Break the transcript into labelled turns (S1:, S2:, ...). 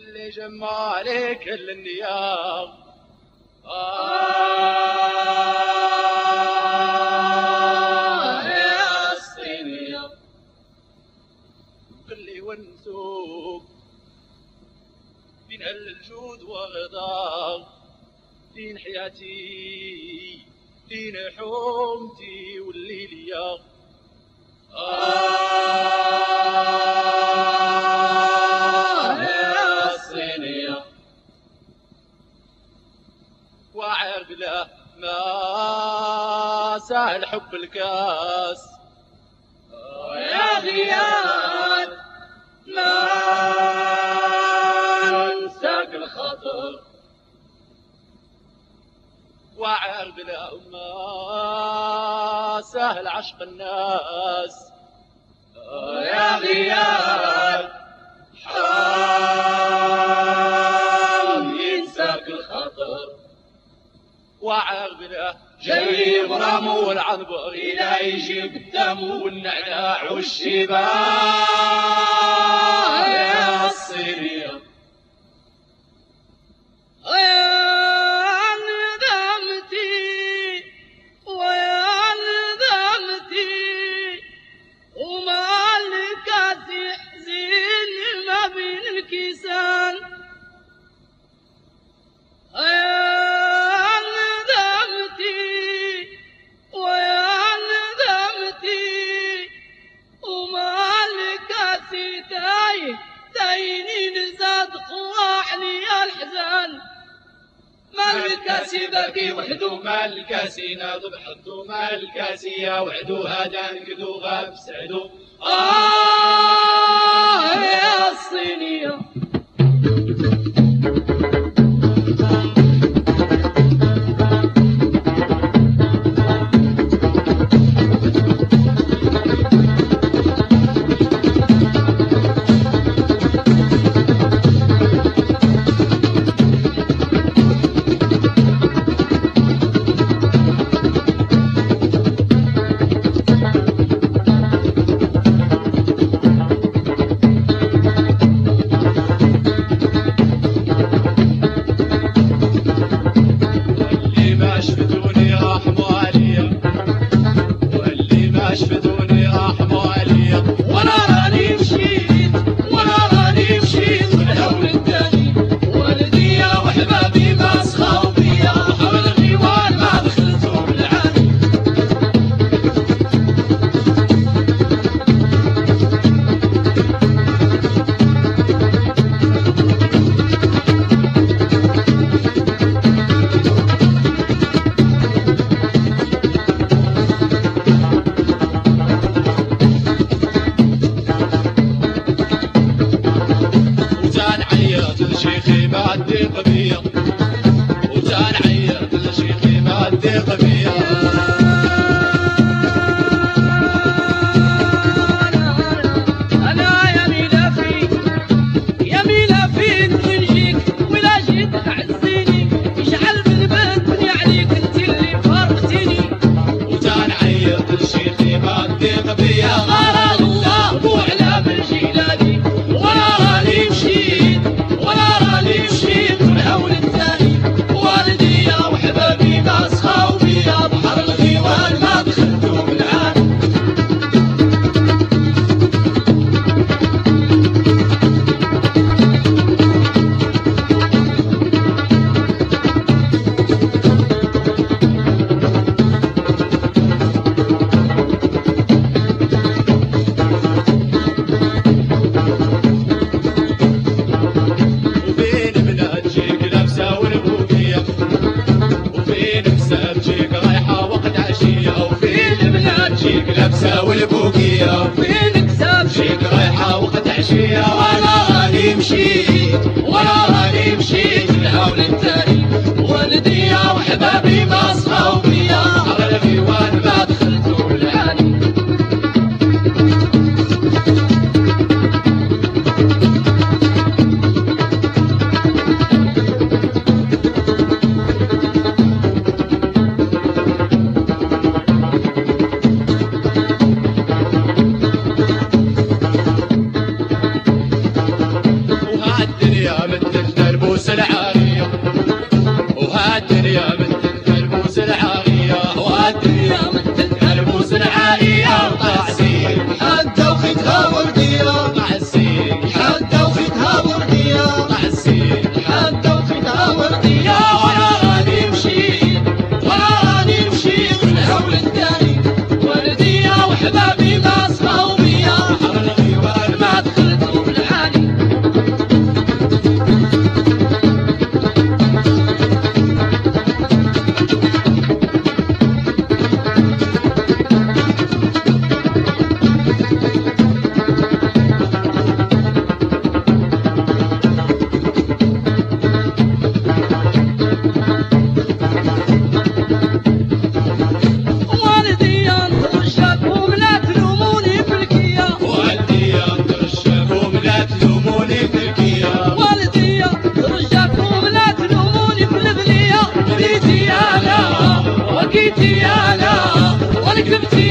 S1: اللي جمالي كل النيام يا الصينية اللي ونسوك بين الجود وغضاغ دين حياتي دين حومتي والليلية يا الصينية وعر بلا ما سهل حب الكاس يا غياد ما انساك الخطر وعر بلا ما سهل عشق الناس يا غياد حرام ينساك الخطر وعر بلا جري برامو والعنبر إلى يجيب الدم والنعناع والشباب يا الصينية الكاسي باكي وحدو مع الكاسي ناضب حدو مع الكاسية وحدو هذا نكدو غاب سعدو يا الصينية شيخي ما الدق بيا وتان عيط لشيخي ما الدق بيا
S2: انا يميلة فين ونجيك ولا جيت تعزيني يشعل بالبنت بني عليك انت اللي فرقتيني
S1: وتان عيط لشيخي ما الدق بيا
S2: غرض الله مو على بالجيلاني ولا راني مشيت من هول الثاني والدي يا وحبابي ما سخاو بيا بحر الغيوان ما دخلتو بالعاني
S1: لابسة والبوكية
S2: فينك ساب
S1: جيك رايحة وقت عشية وانا راني مشيت
S2: الهول الثاني والدي يا وحبابي ما صخاو بيا
S1: بحر الغيوان ما
S2: دخلتو بالعاني
S1: الدنيا هالدنيا مثل الدربوس العالية وهالدنيا مثل الدربوس العالية وهالدنيا مثل الدربوس العالية وطعسين
S2: حتى وختها وردية
S1: طعسين
S2: حتى وختها وردية
S1: طعسين
S2: حتى وختها وردية وانا راني مشيت من هول الثاني وردية وحبابي ما صفاو بيا
S1: بحر الغيوان
S2: ما دخلتوا بالعاني
S1: والدي
S2: وكيتي انا وانا كبتي